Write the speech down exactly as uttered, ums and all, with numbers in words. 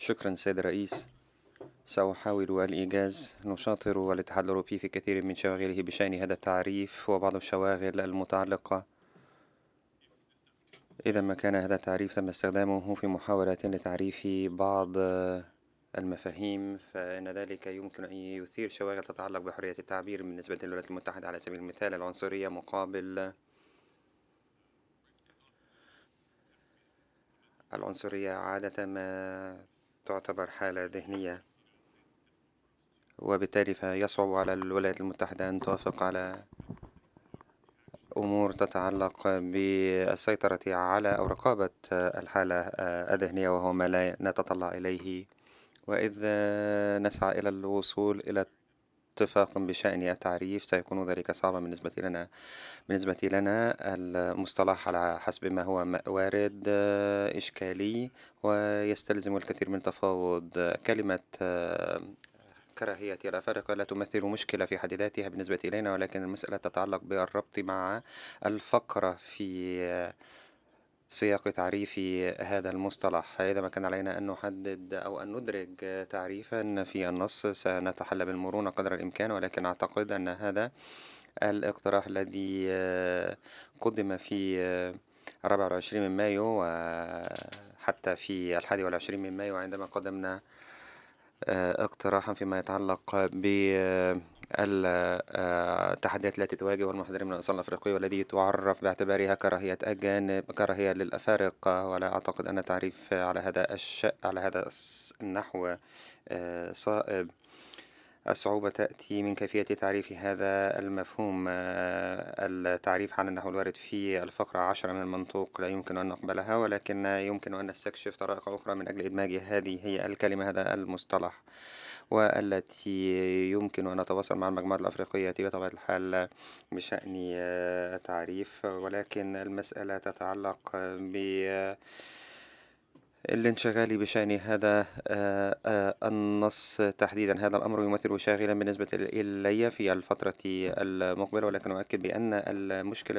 شكرا سيد الرئيس. سأحاول الإيجاز. نشاطر الاتحاد الأوروبي في كثير من شواغله بشأن هذا التعريف، وبعض الشواغل المتعلقة إذا ما كان هذا التعريف تم استخدامه في محاولة لتعريف بعض المفاهيم، فإن ذلك يمكن أن يثير شواغل تتعلق بحرية التعبير بالنسبة للولايات المتحدة. على سبيل المثال، العنصرية مقابل العنصرية عادة ما تعتبر حالة ذهنية، وبالتالي فيصعب على الولايات المتحدة أن توافق على أمور تتعلق بالسيطرة على أو رقابة الحالة الذهنية، وهو ما لا نتطلع إليه. وإذ نسعى إلى الوصول إلى اتفاق بشأن التعريف، سيكون ذلك صعبا بالنسبة لنا. بالنسبة لنا المصطلح على حسب ما هو وارد إشكالي، ويستلزم الكثير من التفاوض. كلمة كراهية الأفارقة لا تمثل مشكلة في حد ذاتها بالنسبة إلينا، ولكن المسألة تتعلق بالربط مع الفقرة في سياق تعريف هذا المصطلح. إذا ما كان علينا أن نحدد أو أن ندرج تعريفا في النص، سنتحلى بالمرونة قدر الإمكان، ولكن أعتقد أن هذا الاقتراح الذي قدم في الرابع والعشرين من مايو، وحتى في الحادي والعشرين من مايو عندما قدمنا اقتراحا فيما يتعلق بالتحديات التي تواجه المحاضرين من الأصل الأفريقية، والذي تعرف باعتبارها كراهية أجانب، كراهية للأفارقة. ولا أعتقد أن تعريف على هذا الش... على هذا النحو صائب. الصعوبة تأتي من كيفية تعريف هذا المفهوم. التعريف على النحو الوارد في الفقرة عشرة من المنطوق لا يمكن أن نقبلها، ولكن يمكن أن نستكشف طرائق أخرى من أجل إدماج هذه هي الكلمة، هذا المصطلح، والتي يمكن أن نتواصل مع المجموعة الأفريقية بطبيعة الحال بشأن التعريف. ولكن المسألة تتعلق ب الانشغال بشأن هذا النص تحديدا. هذا الأمر يمثل شاغلا بالنسبة إلي في الفترة المقبلة، ولكن أؤكد بأن المشكلة